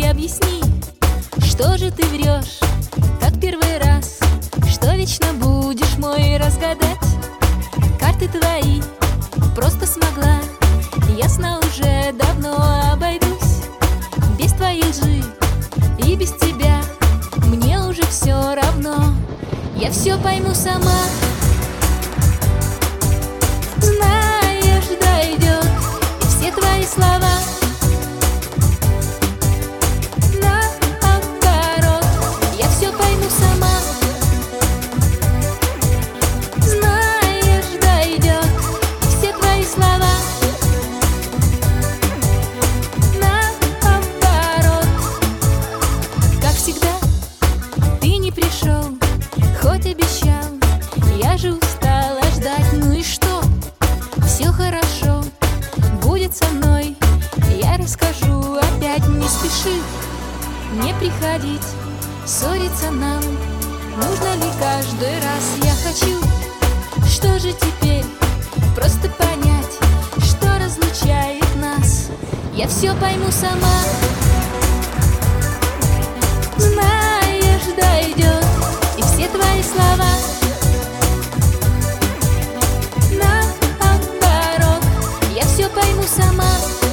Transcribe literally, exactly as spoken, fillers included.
объясни, что же ты врешь, как первый раз, что вечно будешь мой разгадать. Карты твои просто смогла, ясно уже давно обойдусь. Без твоей лжи и без тебя мне уже все равно. Я все пойму сама. Знаешь, дойдет и все твои слова наоборот. Я все пойму сама. Знаешь, дойдет и все твои слова наоборот. Как всегда, ты не пришел, хоть обещал. Я же устала ждать, ну и что? Все хорошо будет со мной, я расскажу опять. Не спеши, не приходить, ссориться нам нужно ли каждый раз? Я хочу, что же теперь, просто понять, что разлучает нас. Я все пойму сама. Знаешь, дойдет и все твои слова наоборот. Я все пойму сама.